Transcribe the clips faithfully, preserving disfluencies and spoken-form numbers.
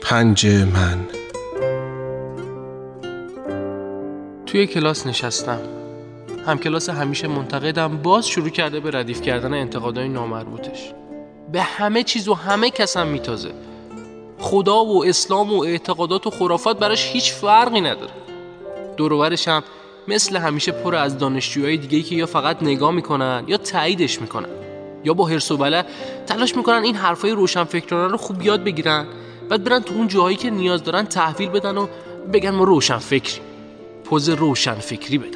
پنج من. توی کلاس نشستم. هم کلاس همیشه منتقدم باز شروع کرده به ردیف کردن انتقادهای نامربوطش. به همه چیز و همه کسم میتازه. خدا و اسلام و اعتقادات و خرافات براش هیچ فرقی نداره. دور و برش هم مثل همیشه پر از دانشجوهای دیگه‌ای که یا فقط نگاه میکنن یا تاییدش میکنن، یا با حرص و بله تلاش میکنن این حرفای روشنفکرانه رو خوب یاد بگیرن، بعد برن تو اون جاهایی که نیاز دارن تحویل بدن و بگن ما روشنفکریم، پوز روشنفکری بدن.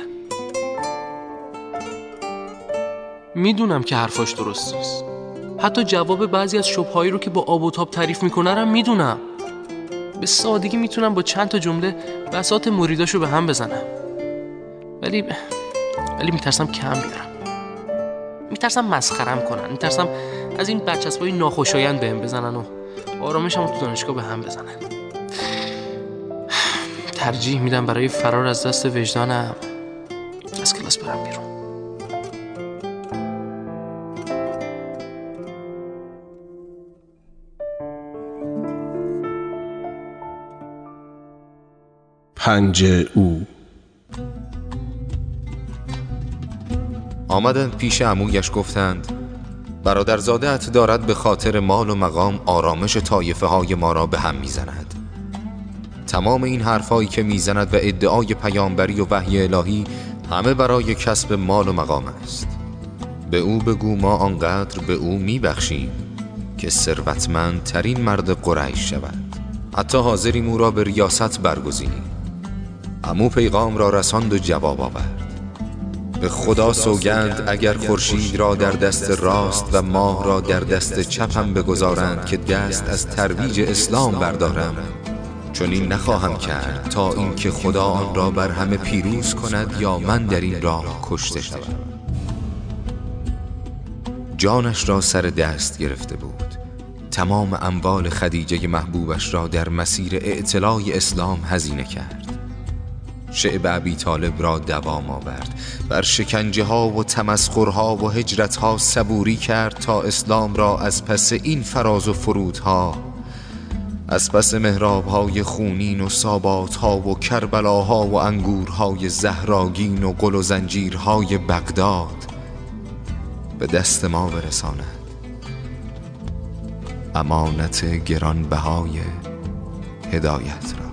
میدونم که حرفاش درست نیست. حتی جواب بعضی از شبههایی رو که با آب و تاب تعریف میکنن هم میدونم. به سادگی میتونم با چند تا جمله بساط مریداشو به هم بزنم. ولی ولی میترسم کم بیارم. میترسم مسخرم کنن. میترسم از این برچسبای ناخوشایند بهم بزنن و آرامشمو تو دانشگاه به هم بزنن. ترجیح میدم برای فرار از دست وجدانم از کلاس برم بیرون. پنج او. آمدند پیش عمویش گفتند برادرزاده‌ات دارد به خاطر مال و مقام آرامش طایفه های ما را به هم میزند. تمام این حرفایی که میزند و ادعای پیامبری و وحی الهی همه برای کسب مال و مقام است. به او بگو ما آنقدر به او میبخشیم که ثروتمند ترین مرد قریش شود، حتی حاضریم او را به ریاست برگزینیم. عمو پیغام را رساند و جواب آورد به خدا سوگند اگر خورشید را در دست راست و ماه را در دست چپم بگذارند که دست از ترویج اسلام بردارم، چون این نخواهم کرد تا اینکه خدا آن را بر همه پیروز کند یا من در این راه کشته شوم. جانش را سر دست گرفته بود. تمام اموال خدیجه محبوبش را در مسیر اعتلاع اسلام هزینه کرد. شعب ابی طالب را دوام آورد. بر شکنجه ها و تمسخرها و هجرت ها صبوری کرد تا اسلام را از پس این فراز و فرودها، از پس محراب های خونین و سابات ها و کربلاها و انگورهای زهراگین و گل و زنجیرهای بغداد به دست ما برساند. امانت گرانبهای هدایت را.